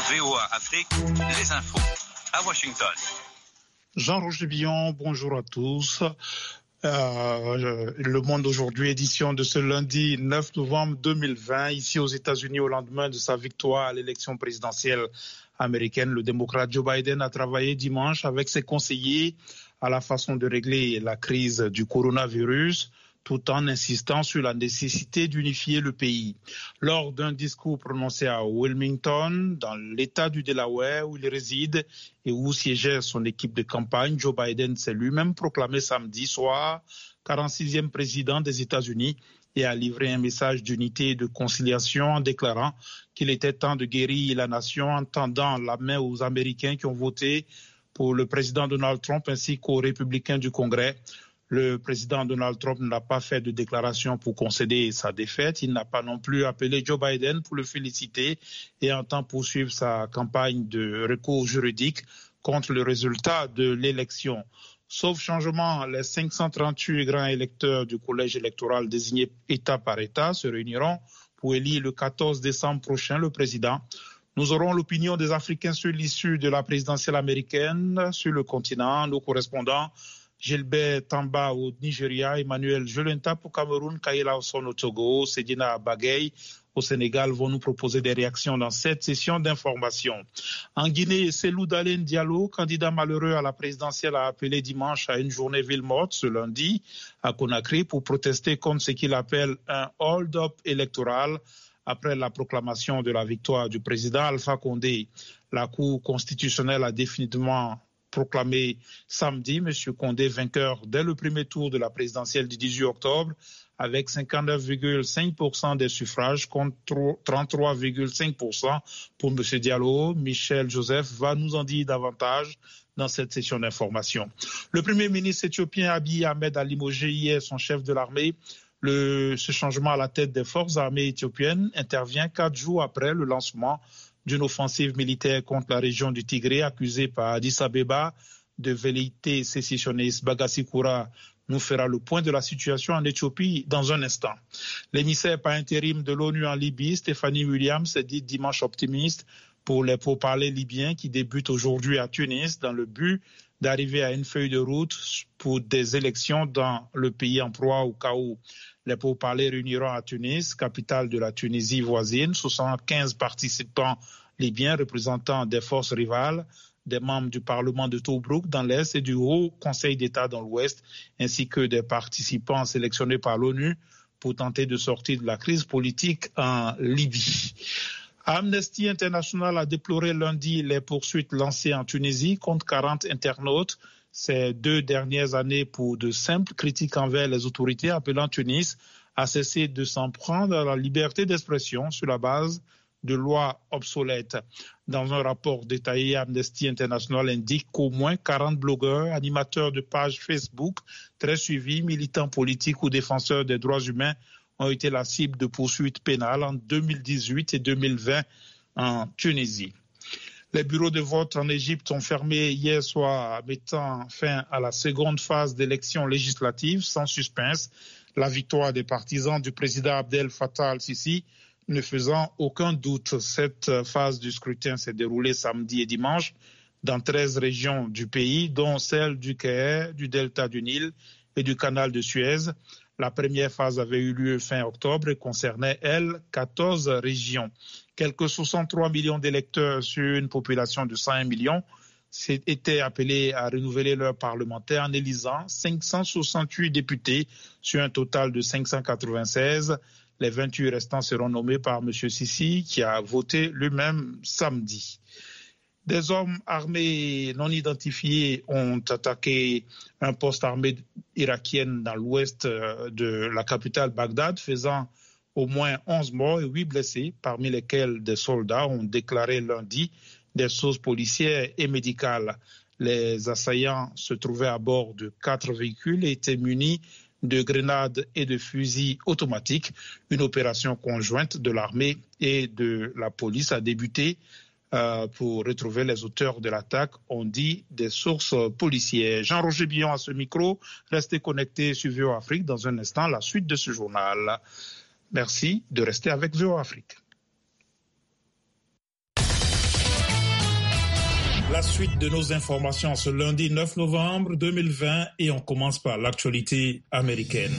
VOA Afrique, les infos à Washington. Jean-Roger Billon, bonjour à tous. Le Monde aujourd'hui, édition de ce lundi 9 novembre 2020, ici aux États-Unis au lendemain de sa victoire à l'élection présidentielle américaine. Le démocrate Joe Biden a travaillé dimanche avec ses conseillers à la façon de régler la crise du coronavirus, tout en insistant sur la nécessité d'unifier le pays. Lors d'un discours prononcé à Wilmington, dans l'État du Delaware où il réside et où siégeait son équipe de campagne, Joe Biden s'est lui-même proclamé samedi soir 46e président des États-Unis et a livré un message d'unité et de conciliation en déclarant qu'il était temps de guérir la nation en tendant la main aux Américains qui ont voté pour le président Donald Trump ainsi qu'aux républicains du Congrès. Le président Donald Trump n'a pas fait de déclaration pour concéder sa défaite. Il n'a pas non plus appelé Joe Biden pour le féliciter et entend poursuivre sa campagne de recours juridique contre le résultat de l'élection. Sauf changement, les 538 grands électeurs du collège électoral désignés État par État se réuniront pour élire le 14 décembre prochain le président. Nous aurons l'opinion des Africains sur l'issue de la présidentielle américaine sur le continent. Nos correspondants Gilbert Tamba au Nigeria, Emmanuel Jolenta au Cameroun, Kayela Osson au Togo, Sedina Bagay au Sénégal vont nous proposer des réactions dans cette session d'information. En Guinée, Cellou Dalein Diallo, candidat malheureux à la présidentielle, a appelé dimanche à une journée ville morte ce lundi à Conakry pour protester contre ce qu'il appelle un hold-up électoral après la proclamation de la victoire du président Alpha Condé. La Cour constitutionnelle a définitivement proclamé samedi M. Condé vainqueur dès le premier tour de la présidentielle du 18 octobre avec 59,5% des suffrages contre 33,5% pour M. Diallo. Michel Joseph va nous en dire davantage dans cette session d'information. Le premier ministre éthiopien Abiy Ahmed a limogé hier son chef de l'armée. Ce changement à la tête des forces armées éthiopiennes intervient 4 jours après le lancement d'une offensive militaire contre la région du Tigré, accusée par Addis Abeba de velléité sécessionniste. Bagassi Koura nous fera le point de la situation en Éthiopie dans un instant. L'émissaire par intérim de l'ONU en Libye, Stéphanie Williams, s'est dit dimanche optimiste pour les pourparlers libyens qui débutent aujourd'hui à Tunis dans le but d'arriver à une feuille de route pour des élections dans le pays en proie au chaos. Les pourparlers réuniront à Tunis, capitale de la Tunisie voisine, 75 participants libyens représentant des forces rivales, des membres du Parlement de Tobrouk dans l'Est et du Haut Conseil d'État dans l'Ouest, ainsi que des participants sélectionnés par l'ONU pour tenter de sortir de la crise politique en Libye. Amnesty International a déploré lundi les poursuites lancées en Tunisie contre 40 internautes ces 2 dernières années pour de simples critiques envers les autorités, appelant Tunis à cesser de s'en prendre à la liberté d'expression sur la base de lois obsolètes. Dans un rapport détaillé, Amnesty International indique qu'au moins 40 blogueurs, animateurs de pages Facebook très suivis, militants politiques ou défenseurs des droits humains ont été la cible de poursuites pénales en 2018 et 2020 en Tunisie. Les bureaux de vote en Égypte ont fermé hier soir, mettant fin à la seconde phase d'élections législatives sans suspense. La victoire des partisans du président Abdel Fattah al-Sisi ne faisant aucun doute. Cette phase du scrutin s'est déroulée samedi et dimanche dans 13 régions du pays, dont celle du Caire, du delta du Nil et du canal de Suez. La première phase avait eu lieu fin octobre et concernait, elle, 14 régions. Quelques 63 millions d'électeurs sur une population de 101 millions étaient appelés à renouveler leur parlementaire en élisant 568 députés sur un total de 596. Les 28 restants seront nommés par M. Sisi, qui a voté lui-même samedi. Des hommes armés non identifiés ont attaqué un poste armé irakienne dans l'ouest de la capitale Bagdad, faisant au moins 11 morts et 8 blessés, parmi lesquels des soldats, ont déclaré lundi des sources policières et médicales. Les assaillants se trouvaient à bord de 4 véhicules et étaient munis de grenades et de fusils automatiques. Une opération conjointe de l'armée et de la police a débuté pour retrouver les auteurs de l'attaque, ont dit des sources policières. Jean-Roger Billon à ce micro. Restez connectés sur VOA Afrique. Dans un instant, la suite de ce journal. Merci de rester avec VOA Afrique. La suite de nos informations ce lundi 9 novembre 2020 et on commence par l'actualité américaine.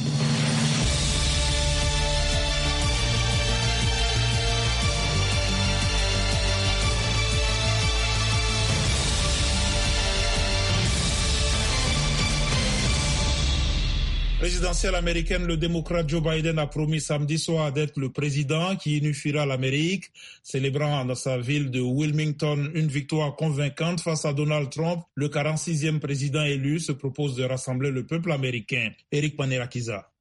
Présidentielle américaine, le démocrate Joe Biden a promis samedi soir d'être le président qui unifiera l'Amérique, célébrant dans sa ville de Wilmington une victoire convaincante face à Donald Trump. Le 46e président élu se propose de rassembler le peuple américain. Eric Panerakiza.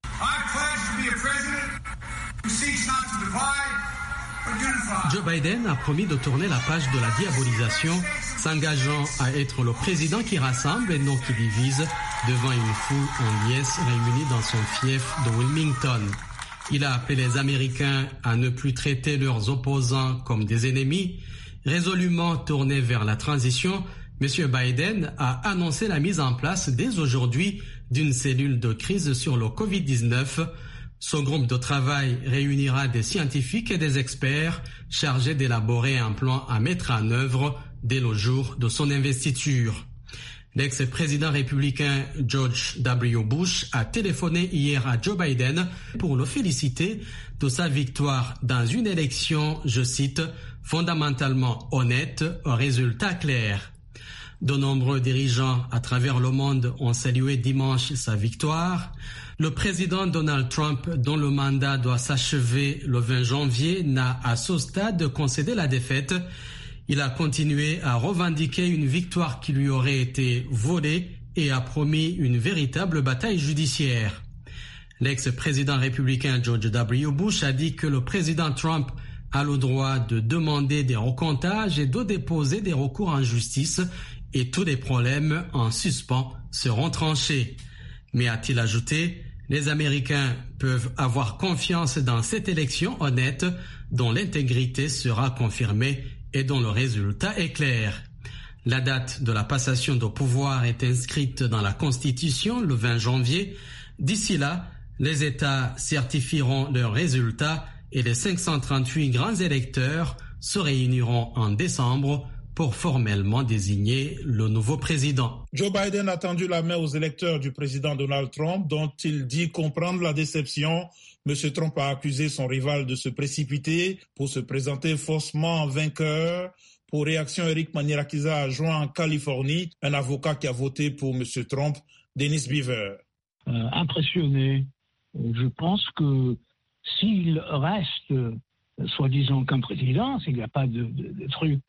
Joe Biden a promis de tourner la page de la diabolisation, s'engageant à être le président qui rassemble et non qui divise, devant une foule en liesse réunie dans son fief de Wilmington. Il a appelé les Américains à ne plus traiter leurs opposants comme des ennemis. Résolument tourné vers la transition, M. Biden a annoncé la mise en place dès aujourd'hui d'une cellule de crise sur le Covid-19. Son groupe de travail réunira des scientifiques et des experts chargés d'élaborer un plan à mettre en œuvre dès le jour de son investiture. L'ex-président républicain George W. Bush a téléphoné hier à Joe Biden pour le féliciter de sa victoire dans une élection, je cite, fondamentalement honnête, aux résultats clairs. De nombreux dirigeants à travers le monde ont salué dimanche sa victoire. Le président Donald Trump, dont le mandat doit s'achever le 20 janvier, n'a à ce stade concédé la défaite. Il a continué à revendiquer une victoire qui lui aurait été volée et a promis une véritable bataille judiciaire. L'ex-président républicain George W. Bush a dit que le président Trump a le droit de demander des recomptages et de déposer des recours en justice et tous les problèmes en suspens seront tranchés. Mais a-t-il ajouté, les Américains peuvent avoir confiance dans cette élection honnête dont l'intégrité sera confirmée et dont le résultat est clair. La date de la passation de pouvoir est inscrite dans la Constitution le 20 janvier. D'ici là, les États certifieront leurs résultats et les 538 grands électeurs se réuniront en décembre pour formellement désigner le nouveau président. Joe Biden a tendu la main aux électeurs du président Donald Trump, dont il dit comprendre la déception. M. Trump a accusé son rival de se précipiter pour se présenter faussement vainqueur. Pour réaction, Eric Panerakiza a joint en Californie un avocat qui a voté pour M. Trump, Dennis Beaver. Impressionné. Je pense que s'il reste, soi-disant, comme président, s'il n'y a pas de truc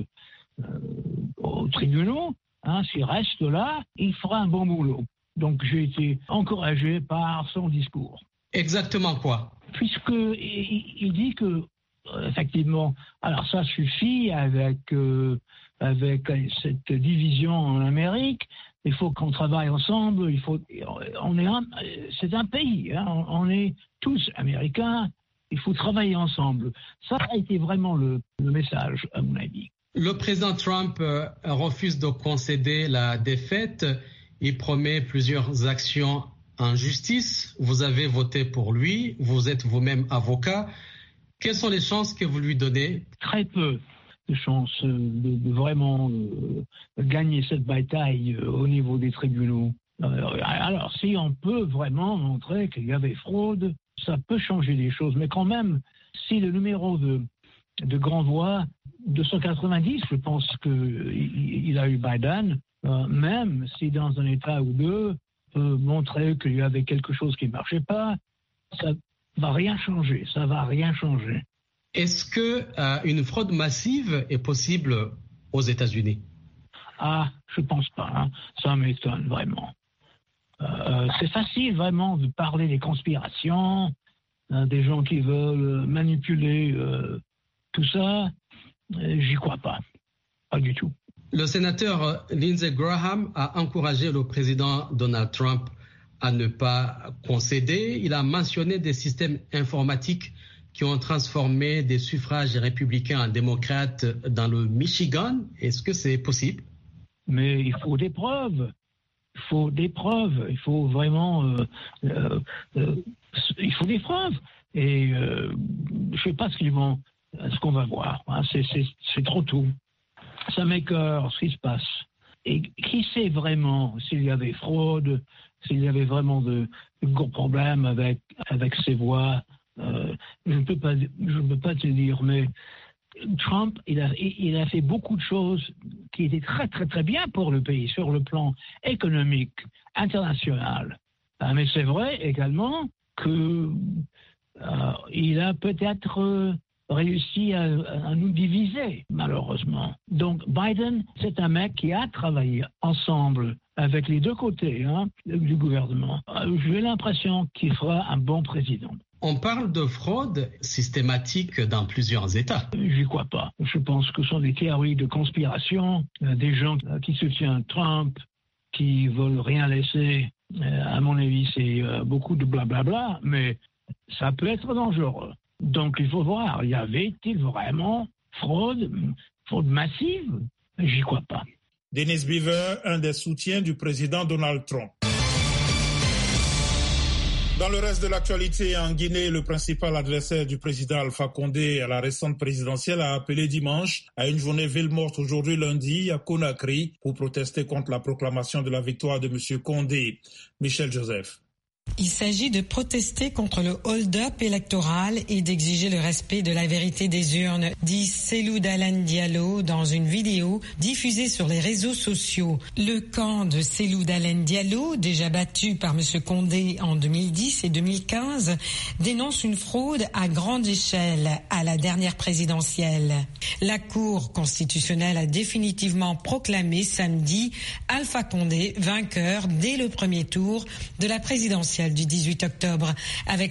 aux tribunaux, s'il reste là, il fera un bon boulot. Donc j'ai été encouragé par son discours. Exactement quoi? Puisqu'il dit que, effectivement, alors ça suffit avec cette division en Amérique, il faut qu'on travaille ensemble, c'est un pays, on est tous américains, il faut travailler ensemble. Ça a été vraiment le message, à mon avis. Le président Trump refuse de concéder la défaite. Il promet plusieurs actions en justice. Vous avez voté pour lui. Vous êtes vous-même avocat. Quelles sont les chances que vous lui donnez? Très peu de chances de vraiment gagner cette bataille au niveau des tribunaux. Alors, si on peut vraiment montrer qu'il y avait fraude, ça peut changer les choses. Mais quand même, si le numéro de grand voix, 290, je pense qu'il a eu Biden, même si dans un État ou deux, peut montrer qu'il y avait quelque chose qui ne marchait pas, ça va rien changer, ça va rien changer. Est-ce que une fraude massive est possible aux États-Unis? Je pense pas, ça m'étonne vraiment. C'est facile vraiment de parler des conspirations, des gens qui veulent manipuler tout ça. J'y crois pas du tout. Le sénateur Lindsey Graham a encouragé le président Donald Trump à ne pas concéder. Il a mentionné des systèmes informatiques qui ont transformé des suffrages républicains en démocrates dans le Michigan. Est-ce que c'est possible? Mais il faut des preuves. Il faut vraiment... il faut des preuves. Et je ne sais pas ce qu'on va voir. C'est trop tôt. Ça m'écoeure ce qui se passe. Et qui sait vraiment s'il y avait fraude, s'il y avait vraiment de gros problèmes avec ces voix. Je ne peux pas te dire, mais Trump, il a fait beaucoup de choses qui étaient très, très, très bien pour le pays sur le plan économique, international. Mais c'est vrai également qu'il a peut-être réussi à nous diviser, malheureusement. Donc Biden, c'est un mec qui a travaillé ensemble avec les deux côtés du gouvernement. J'ai l'impression qu'il fera un bon président. On parle de fraude systématique dans plusieurs États. J'y crois pas. Je pense que ce sont des théories de conspiration, des gens qui soutiennent Trump, qui veulent rien laisser. À mon avis, c'est beaucoup de blablabla, mais ça peut être dangereux. Donc il faut voir, y avait-il vraiment fraude massive? J'y crois pas. Dennis Beaver, un des soutiens du président Donald Trump. Dans le reste de l'actualité, en Guinée, le principal adversaire du président Alpha Condé à la récente présidentielle a appelé dimanche à une journée ville morte aujourd'hui lundi à Conakry pour protester contre la proclamation de la victoire de M. Condé. Michel Joseph. Il s'agit de protester contre le hold-up électoral et d'exiger le respect de la vérité des urnes, dit Cellou Dalein Diallo dans une vidéo diffusée sur les réseaux sociaux. Le camp de Cellou Dalein Diallo, déjà battu par M. Condé en 2010 et 2015, dénonce une fraude à grande échelle à la dernière présidentielle. La Cour constitutionnelle a définitivement proclamé samedi Alpha Condé vainqueur dès le premier tour de la présidentielle du 18 octobre avec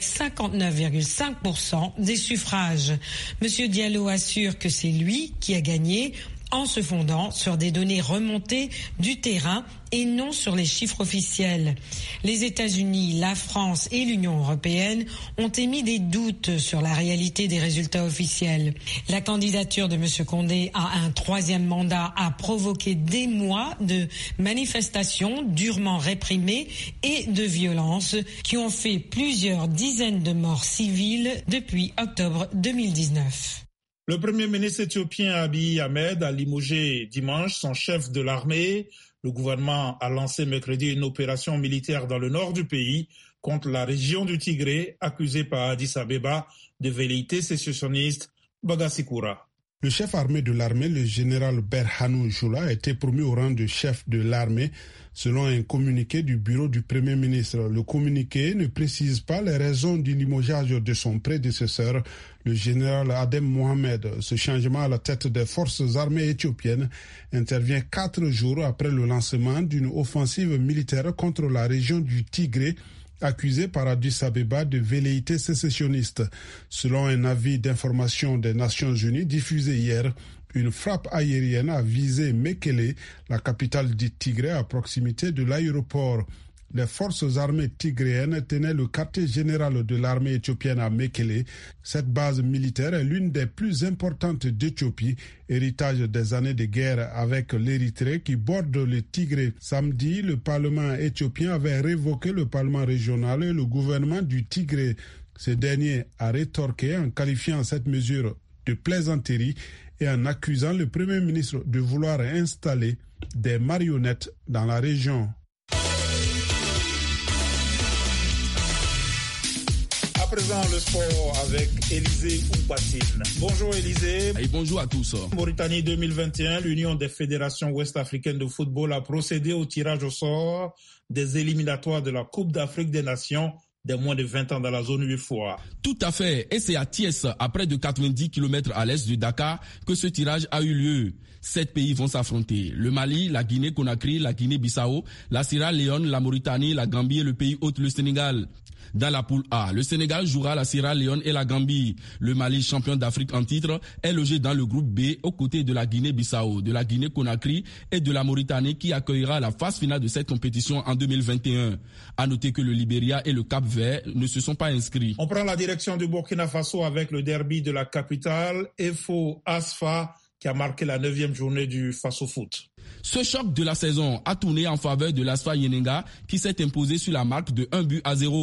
59,5% des suffrages. Monsieur Diallo assure que c'est lui qui a gagné en se fondant sur des données remontées du terrain et non sur les chiffres officiels. Les États-Unis, la France et l'Union européenne ont émis des doutes sur la réalité des résultats officiels. La candidature de M. Condé à un troisième mandat a provoqué des mois de manifestations durement réprimées et de violences qui ont fait plusieurs dizaines de morts civiles depuis octobre 2019. Le Premier ministre éthiopien Abiy Ahmed a limogé dimanche son chef de l'armée. Le gouvernement a lancé mercredi une opération militaire dans le nord du pays contre la région du Tigré, accusée par Addis Abeba de velléité sécessionniste. Bagasikura. Le chef armé de l'armée, le général Berhanu Jula, a été promu au rang de chef de l'armée selon un communiqué du bureau du Premier ministre. Le communiqué ne précise pas les raisons du limogeage de son prédécesseur, le général Adem Mohamed. Ce changement à la tête des forces armées éthiopiennes intervient 4 jours après le lancement d'une offensive militaire contre la région du Tigré, accusé par Addis Abeba de velléité sécessionniste. Selon un avis d'information des Nations Unies diffusé hier, une frappe aérienne a visé Mekele, la capitale du Tigré, à proximité de l'aéroport. Les forces armées tigréennes tenaient le quartier général de l'armée éthiopienne à Mekele. Cette base militaire est l'une des plus importantes d'Éthiopie, héritage des années de guerre avec l'Érythrée qui borde le Tigré. Samedi, le Parlement éthiopien avait révoqué le Parlement régional et le gouvernement du Tigré. Ce dernier a rétorqué en qualifiant cette mesure de plaisanterie et en accusant le Premier ministre de vouloir installer des marionnettes dans la région. À présent, le sport avec Élisée Oupatine. Bonjour Élisée. Et bonjour à tous. Mauritanie 2021, l'Union des fédérations ouest-africaines de football a procédé au tirage au sort des éliminatoires de la Coupe d'Afrique des Nations des moins de 20 ans dans la zone UFOA. Tout à fait. Et c'est à Thiès, à près de 90 km à l'est de Dakar, que ce tirage a eu lieu. 7 pays vont s'affronter. Le Mali, la Guinée-Conakry, la Guinée-Bissau, la Sierra Leone, la Mauritanie, la Gambie et le pays hôte, le Sénégal. Dans la poule A, le Sénégal jouera la Sierra Leone et la Gambie. Le Mali, champion d'Afrique en titre, est logé dans le groupe B aux côtés de la Guinée-Bissau, de la Guinée-Conakry et de la Mauritanie qui accueillera la phase finale de cette compétition en 2021. À noter que le Libéria et le Cap-Vert ne se sont pas inscrits. On prend la direction du Burkina Faso avec le derby de la capitale, EFO Asfa, qui a marqué la 9e journée du Faso Foot. Ce choc de la saison a tourné en faveur de l'Asfa Yenenga qui s'est imposé sur la marque de 1-0.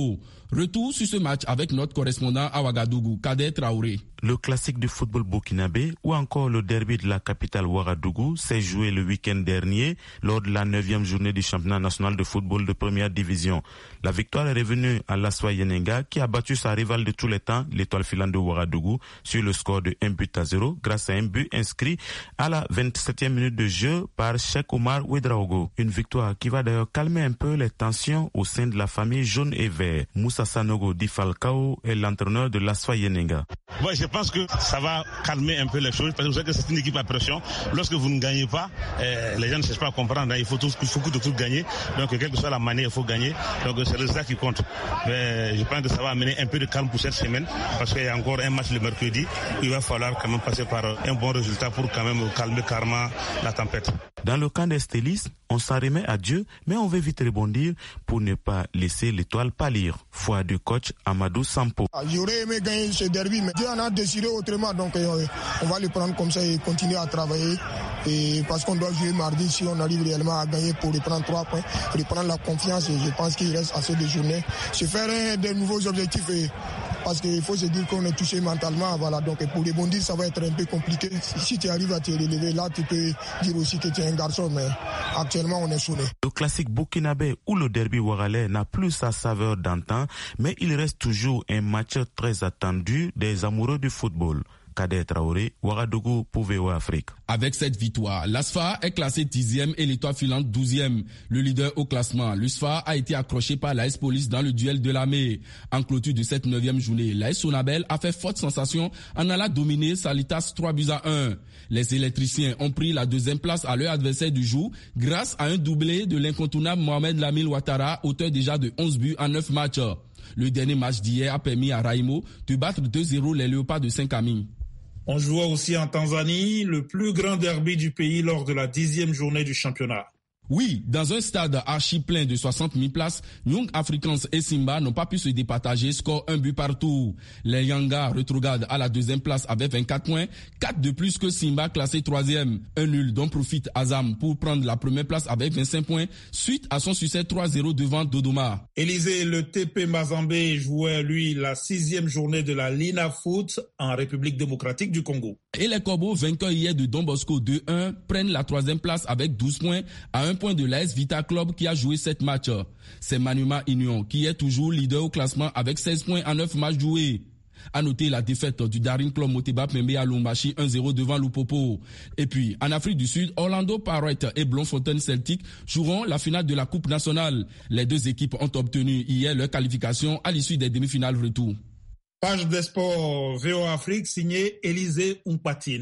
Retour sur ce match avec notre correspondant à Ouagadougou, Kader Traoré. Le classique du football burkinabé ou encore le derby de la capitale Ouagadougou s'est joué le week-end dernier lors de la 9e journée du championnat national de football de première division. La victoire est revenue à l'Aswa Yenenga qui a battu sa rivale de tous les temps, l'étoile filante de Ouagadougou, sur le score de 1-0 grâce à un but inscrit à la 27e minute de jeu par Cheikh Omar Ouedraogo. Une victoire qui va d'ailleurs calmer un peu les tensions au sein de la famille jaune et vert. Moussa Sanogo Di Falcao est l'entraîneur de l'Aswa Yenenga. Ouais, je pense que ça va calmer un peu les choses parce que vous savez que c'est une équipe à pression. Lorsque vous ne gagnez pas, les gens ne cherchent pas à comprendre. Il faut de tout gagner. Donc, quelle que soit la manière, il faut gagner. Donc, c'est le résultat qui compte. Mais je pense que ça va amener un peu de calme pour cette semaine parce qu'il y a encore un match le mercredi. Il va falloir quand même passer par un bon résultat pour quand même calmer carrément la tempête. Dans le camp des Stélis, on s'en remet à Dieu, mais on veut vite rebondir pour ne pas laisser l'étoile pâlir. Foi du coach Amadou Sampo. J'aurais aimé gagner ce derby, mais Dieu en a décidé autrement. Donc on va le prendre comme ça et continuer à travailler. Et parce qu'on doit jouer mardi, si on arrive réellement à gagner pour reprendre 3 points, reprendre la confiance. Et je pense qu'il reste assez de journées. Se faire de nouveaux objectifs. Parce qu'il faut se dire qu'on est touché mentalement. Voilà. Donc pour rebondir, ça va être un peu compliqué. Si tu arrives à te relever, là, tu peux dire aussi que tu es un garçon. Mais actuellement, on est sonné. Le classique burkinabé ou le derby ouagalais n'a plus sa saveur d'antan, mais il reste toujours un match très attendu des amoureux du football. Kader Traoré, Ouagadougou pour VOA Afrique. Avec cette victoire, l'ASFA est classé 10e et l'étoile filante 12e. Le leader au classement, l'USFA, a été accroché par l'AS Police dans le duel de l'armée. En clôture de cette 9e journée, l'AS Sonabel a fait forte sensation en allant dominer Salitas 3-1. Les électriciens ont pris la 2e place à leur adversaire du jour grâce à un doublé de l'incontournable Mohamed Lamine Ouattara, auteur déjà de 11 buts en 9 matchs. Le dernier match d'hier a permis à Raimo de battre 2-0 les Léopards de Saint-Camille. On joua aussi en Tanzanie, le plus grand derby du pays lors de la 10e journée du championnat. Oui, dans un stade archi plein de 60 000 places, Young Africans et Simba n'ont pas pu se départager, score 1 but partout. Les Yanga rétrogradent à la 2e place avec 24 points, 4 de plus que Simba classé 3e. Un nul dont profite Azam pour prendre la première place avec 25 points, suite à son succès 3-0 devant Dodoma. Élysée, le TP Mazembe jouait lui la 6e journée de la Lina Foot en République démocratique du Congo. Et les Corbeaux, vainqueurs hier de Don Bosco 2-1, prennent la 3e place avec 12 points à 1 point de l'AS Vita Club qui a joué 7 matchs. C'est Manuma Union qui est toujours leader au classement avec 16 points en 9 matchs joués. À noter la défaite du Daring Club Moteba Pembe à Lumbashi 1-0 devant Lupopo. Et puis, en Afrique du Sud, Orlando Pirates et Bloemfontein Celtic joueront la finale de la Coupe nationale. Les deux équipes ont obtenu hier leur qualification à l'issue des demi-finales retour. Page des sports VOA Afrique signée Élysée Umpatine.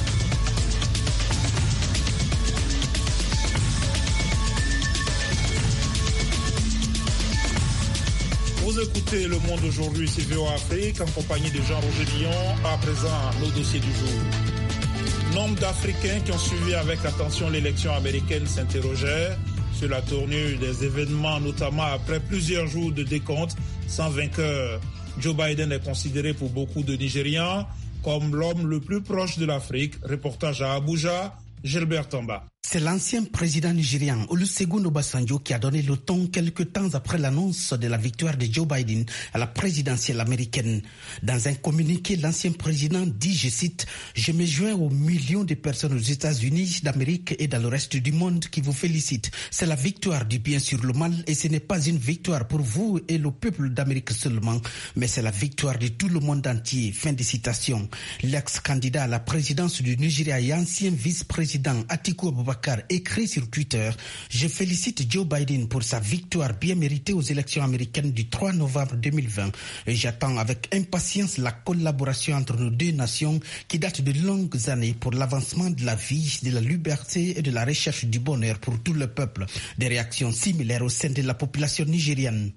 Vous écoutez Le Monde aujourd'hui, c'est VOA Afrique, en compagnie de Jean-Roger Dion. À présent, nos dossiers du jour. Nombre d'Africains qui ont suivi avec attention l'élection américaine s'interrogeaient sur la tournure des événements, notamment après plusieurs jours de décompte sans vainqueur. Joe Biden est considéré pour beaucoup de Nigérians comme l'homme le plus proche de l'Afrique. Reportage à Abuja, Gilbert Tamba. C'est l'ancien président nigérian Olusegun Obasanjo qui a donné le ton quelques temps après l'annonce de la victoire de Joe Biden à la présidentielle américaine. Dans un communiqué, l'ancien président dit, je cite, « Je me joins aux millions de personnes aux États-Unis d'Amérique et dans le reste du monde qui vous félicitent. C'est la victoire du bien sur le mal et ce n'est pas une victoire pour vous et le peuple d'Amérique seulement, mais c'est la victoire de tout le monde entier. » Fin de citation. L'ex-candidat à la présidence du Nigeria et ancien vice-président Atiku Abubakar écrit sur Twitter « Je félicite Joe Biden pour sa victoire bien méritée aux élections américaines du 3 novembre 2020 et j'attends avec impatience la collaboration entre nos deux nations qui date de longues années pour l'avancement de la vie, de la liberté et de la recherche du bonheur pour tout le peuple. » Des réactions similaires au sein de la population nigériane.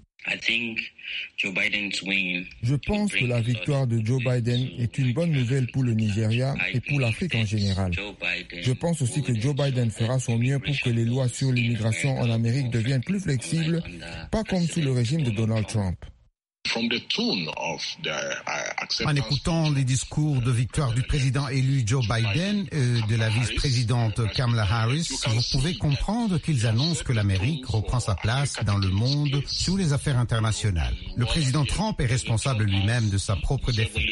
Je pense que la victoire de Joe Biden est une bonne nouvelle pour le Nigeria et pour l'Afrique en général. Je pense aussi que Joe Biden fera son mieux pour que les lois sur l'immigration en Amérique deviennent plus flexibles, pas comme sous le régime de Donald Trump. En écoutant les discours de victoire du président élu Joe Biden et de la vice-présidente Kamala Harris, vous pouvez comprendre qu'ils annoncent que l'Amérique reprend sa place dans le monde sur les affaires internationales. Le président Trump est responsable lui-même de sa propre défaite.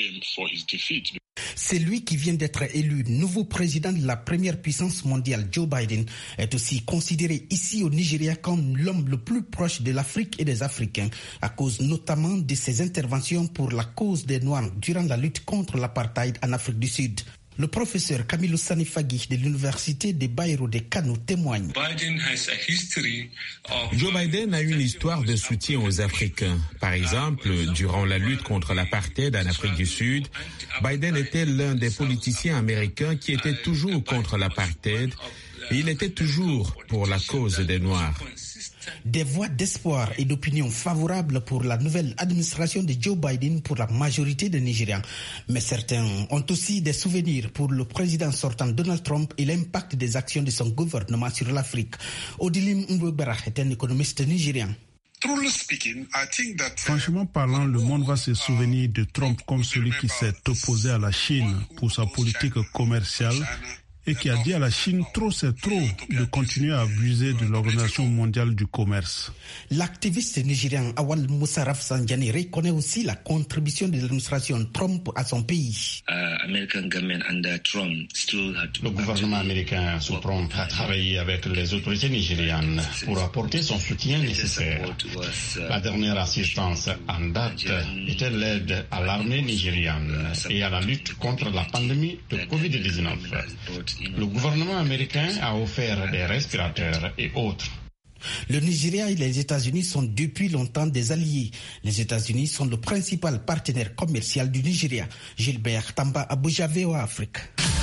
C'est lui qui vient d'être élu nouveau président de la première puissance mondiale. Joe Biden est aussi considéré ici au Nigeria comme l'homme le plus proche de l'Afrique et des Africains, à cause notamment de ses interventions pour la cause des Noirs durant la lutte contre l'apartheid en Afrique du Sud. Le professeur Kamilu Sanifaghi de l'université de Bayero de Kano témoigne. Joe Biden a une histoire de soutien aux Africains. Par exemple, durant la lutte contre l'apartheid en Afrique du Sud, Biden était l'un des politiciens américains qui était toujours contre l'apartheid et il était toujours pour la cause des Noirs. Des voix d'espoir et d'opinion favorables pour la nouvelle administration de Joe Biden pour la majorité des Nigérians. Mais certains ont aussi des souvenirs pour le président sortant Donald Trump et l'impact des actions de son gouvernement sur l'Afrique. Odilim Mbebara est un économiste nigérian. Franchement parlant, le monde va se souvenir de Trump comme celui qui s'est opposé à la Chine pour sa politique commerciale et qui a dit à la Chine trop c'est trop de continuer à abuser de l'Organisation mondiale du commerce. L'activiste nigérian Awal Moussa Rafsanjani reconnaît aussi la contribution de l'administration Trump à son pays. Le gouvernement américain sous Trump a travaillé avec les autorités nigérianes pour apporter son soutien nécessaire. La dernière assistance en date était l'aide à l'armée nigériane et à la lutte contre la pandémie de Covid-19. Le gouvernement américain a offert des respirateurs et autres. Le Nigeria et les États-Unis sont depuis longtemps des alliés. Les États-Unis sont le principal partenaire commercial du Nigeria. Gilbert Tamba, Abuja, VOA Afrique.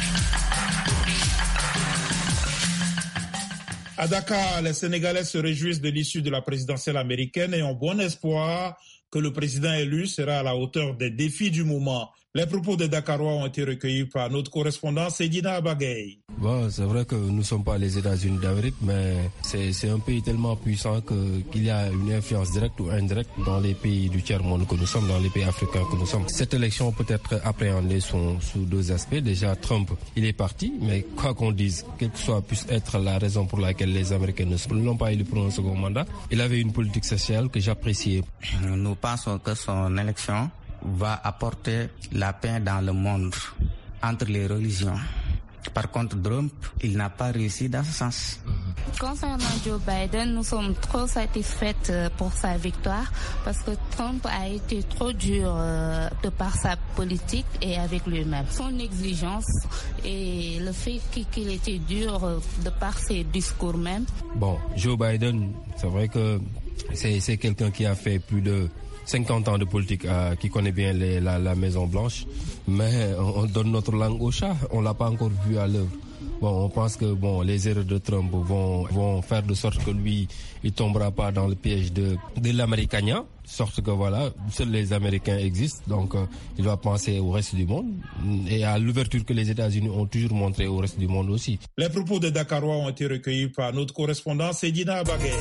À Dakar, les Sénégalais se réjouissent de l'issue de la présidentielle américaine et ont bon espoir que le président élu sera à la hauteur des défis du moment. Les propos des Dakarois ont été recueillis par notre correspondant Sedina Abagay. Bon, c'est vrai que nous ne sommes pas les États-Unis d'Amérique, mais c'est un pays tellement puissant qu'il y a une influence directe ou indirecte dans les pays du tiers-monde que nous sommes, dans les pays africains que nous sommes. Cette élection peut être appréhendée sous deux aspects. Déjà, Trump, il est parti, mais quoi qu'on dise, quelle que soit puisse être la raison pour laquelle les Américains ne l'ont pas élu pour un second mandat, il avait une politique sociale que j'appréciais. Nous pensons que son élection va apporter la paix dans le monde entre les religions. Par contre, Trump, il n'a pas réussi dans ce sens. Concernant Joe Biden, nous sommes trop satisfaites pour sa victoire parce que Trump a été trop dur de par sa politique et avec lui-même. Son exigence et le fait qu'il était dur de par ses discours même. Bon, Joe Biden, c'est vrai que c'est quelqu'un qui a fait plus de 50 ans de politique, qui connaît bien la Maison Blanche, mais on donne notre langue au chat, on l'a pas encore vu à l'œuvre. Bon, on pense que les erreurs de Trump vont faire de sorte que lui, il tombera pas dans le piège de l'américain, sorte que voilà, seuls les Américains existent, donc il va penser au reste du monde et à l'ouverture que les États-Unis ont toujours montré au reste du monde aussi. Les propos des Dakarois ont été recueillis par notre correspondant Sedina Abagay.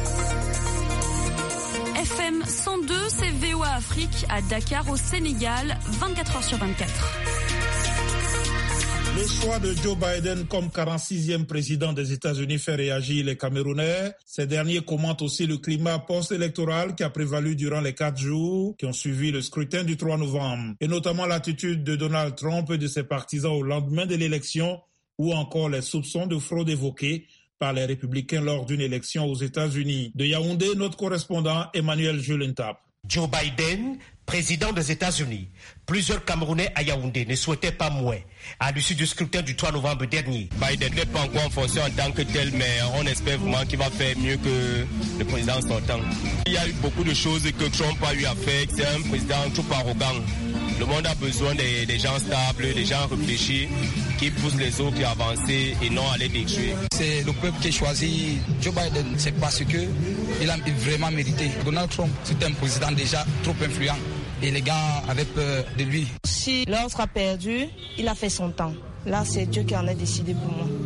FM 102, c'est VOA Afrique à Dakar au Sénégal, 24h sur 24. Le choix de Joe Biden comme 46e président des États-Unis fait réagir les Camerounais. Ces derniers commentent aussi le climat post-électoral qui a prévalu durant les 4 jours qui ont suivi le scrutin du 3 novembre, et notamment l'attitude de Donald Trump et de ses partisans au lendemain de l'élection, ou encore les soupçons de fraude évoqués par les républicains lors d'une élection aux États-Unis. De Yaoundé, notre correspondant Emmanuel Julentap. Joe Biden, président des États-Unis. Plusieurs Camerounais à Yaoundé ne souhaitaient pas moins à l'issue du scrutin du 3 novembre dernier. Biden n'est pas encore en fonction en tant que tel, mais on espère vraiment qu'il va faire mieux que le président sortant. Il y a eu beaucoup de choses que Trump a eu à faire. C'est un président trop arrogant. Le monde a besoin des gens stables, des gens réfléchis, qui poussent les autres à avancer et non à les détruire. C'est le peuple qui a choisi Joe Biden, c'est parce qu'il a vraiment mérité. Donald Trump, c'est un président déjà trop influent et les gens avaient peur de lui. Si l'autre a perdu, il a fait son temps. Là, c'est Dieu qui en a décidé pour moi.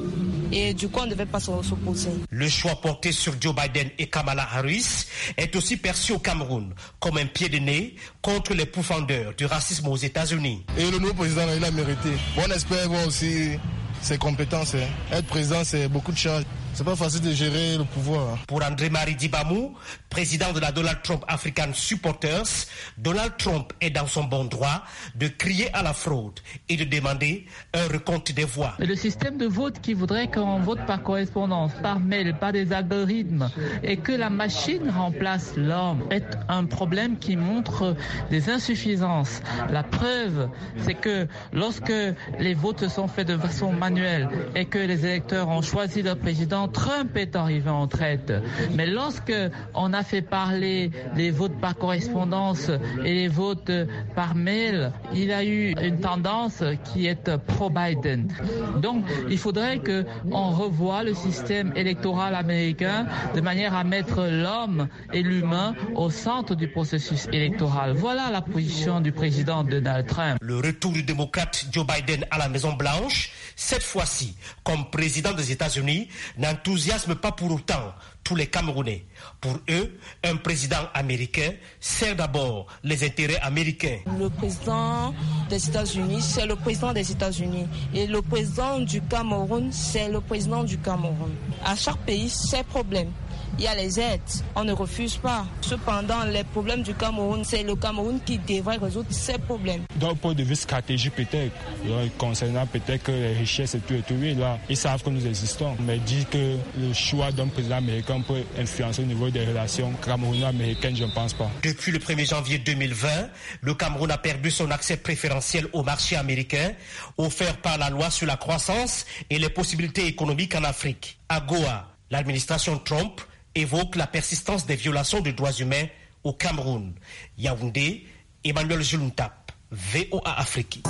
et du coup on ne devait pas s'opposer. Le choix porté sur Joe Biden et Kamala Harris est aussi perçu au Cameroun comme un pied de nez contre les pourfendeurs du racisme aux États-Unis. Et le nouveau président, il a mérité. On espère voir aussi ses compétences. Être président, c'est beaucoup de charges. C'est pas facile de gérer le pouvoir. Pour André-Marie Dibamou, président de la Donald Trump African Supporters, Donald Trump est dans son bon droit de crier à la fraude et de demander un recompte des voix. Le système de vote qui voudrait qu'on vote par correspondance, par mail, par des algorithmes et que la machine remplace l'homme est un problème qui montre des insuffisances. La preuve, c'est que lorsque les votes sont faits de façon manuelle et que les électeurs ont choisi leur président, Trump est arrivé en traite. Mais lorsque on a fait parler les votes par correspondance et les votes par mail, il a eu une tendance qui est pro-Biden. Donc, il faudrait qu'on revoie le système électoral américain de manière à mettre l'homme et l'humain au centre du processus électoral. Voilà la position du président Donald Trump. Le retour du démocrate Joe Biden à la Maison-Blanche, cette fois-ci, comme président des États-Unis, n'enthousiasme pas pour autant tous les Camerounais. Pour eux, un président américain sert d'abord les intérêts américains. Le président des États-Unis, c'est le président des États-Unis. Et le président du Cameroun, c'est le président du Cameroun. À chaque pays, ses problèmes. Il y a les aides, on ne refuse pas. Cependant, les problèmes du Cameroun, c'est le Cameroun qui devrait résoudre ces problèmes. D'un point de vue stratégique peut-être, concernant peut-être que les richesses et tout, là, ils savent que nous existons. Mais dire que le choix d'un président américain peut influencer au niveau des relations camerouno-américaines, je ne pense pas. Depuis le 1er janvier 2020, le Cameroun a perdu son accès préférentiel au marché américain, offert par la loi sur la croissance et les possibilités économiques en Afrique. À Goa, l'administration Trump évoque la persistance des violations de droits humains au Cameroun. Yaoundé, Emmanuel Juluntap, VOA Afrique.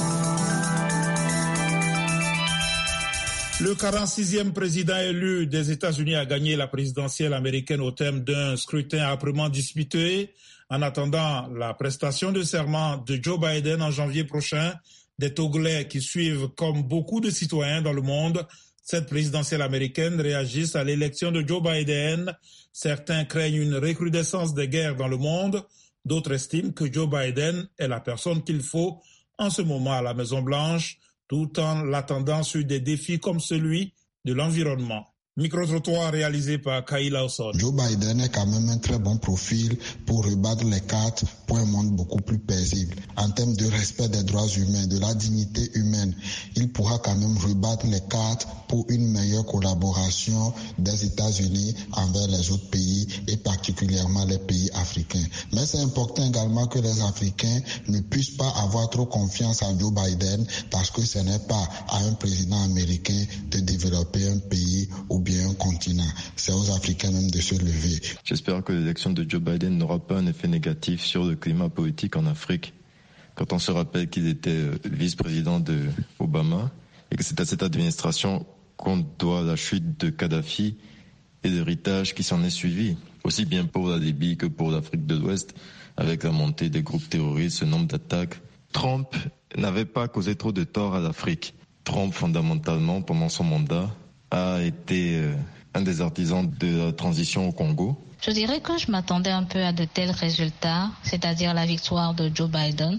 Le 46e président élu des États-Unis a gagné la présidentielle américaine au terme d'un scrutin âprement disputé. En attendant la prestation de serment de Joe Biden en janvier prochain, des Togolais qui suivent, comme beaucoup de citoyens dans le monde, cette présidentielle américaine réagissent à l'élection de Joe Biden. Certains craignent une recrudescence des guerres dans le monde. D'autres estiment que Joe Biden est la personne qu'il faut en ce moment à la Maison-Blanche, tout en l'attendant sur des défis comme celui de l'environnement. Micro-trottoir réalisé par Kaila Osson. Joe Biden est quand même un très bon profil pour rebattre les cartes pour un monde beaucoup plus paisible. En termes de respect des droits humains, de la dignité humaine, il pourra quand même rebattre les cartes pour une meilleure collaboration des États-Unis envers les autres pays et particulièrement les pays africains. Mais c'est important également que les Africains ne puissent pas avoir trop confiance en Joe Biden parce que ce n'est pas à un président américain de développer un pays ou bien un continent. C'est aux Africains même de se lever. J'espère que l'élection de Joe Biden n'aura pas un effet négatif sur le climat politique en Afrique. Quand on se rappelle qu'il était vice-président de Obama et que c'est à cette administration qu'on doit la chute de Kadhafi et l'héritage qui s'en est suivi, aussi bien pour la Libye que pour l'Afrique de l'Ouest, avec la montée des groupes terroristes, ce nombre d'attaques. Trump n'avait pas causé trop de tort à l'Afrique. Trump, fondamentalement, pendant son mandat, a été un des artisans de la transition au Congo. Je dirais que je m'attendais un peu à de tels résultats, c'est-à-dire la victoire de Joe Biden.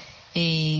Et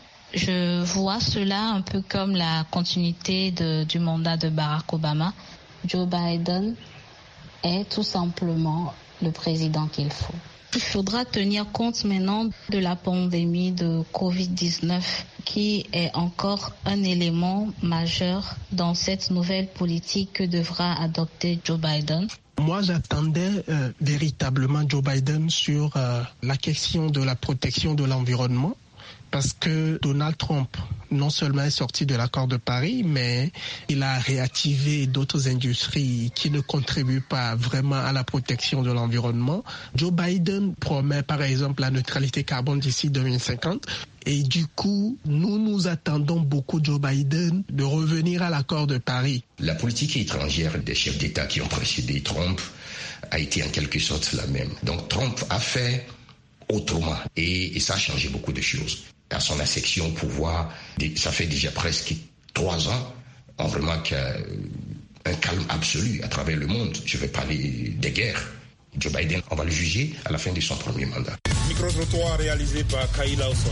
je vois cela un peu comme la continuité du mandat de Barack Obama. Joe Biden est tout simplement le président qu'il faut. Il faudra tenir compte maintenant de la pandémie de Covid-19 qui est encore un élément majeur dans cette nouvelle politique que devra adopter Joe Biden. Moi, j'attendais véritablement Joe Biden sur la question de la protection de l'environnement. Parce que Donald Trump, non seulement est sorti de l'accord de Paris, mais il a réactivé d'autres industries qui ne contribuent pas vraiment à la protection de l'environnement. Joe Biden promet par exemple la neutralité carbone d'ici 2050. Et du coup, nous attendons beaucoup Joe Biden de revenir à l'accord de Paris. La politique étrangère des chefs d'État qui ont précédé Trump a été en quelque sorte la même. Donc Trump a fait autrement et ça a changé beaucoup de choses. À son accession au pouvoir, ça fait déjà presque 3 ans, on remarque un calme absolu à travers le monde. Je vais parler des guerres. Joe Biden, on va le juger à la fin de son premier mandat. Micro-trottoir réalisé par Kaila Osson.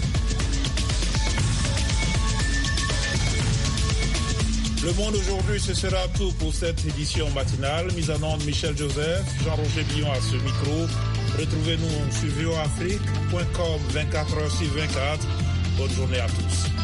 Le Monde aujourd'hui, ce sera tout pour cette édition matinale. Mise en onde Michel Joseph, Jean-Roger Billon à ce micro. Retrouvez-nous sur voafrique.com 24h sur 24. Bonne journée à tous.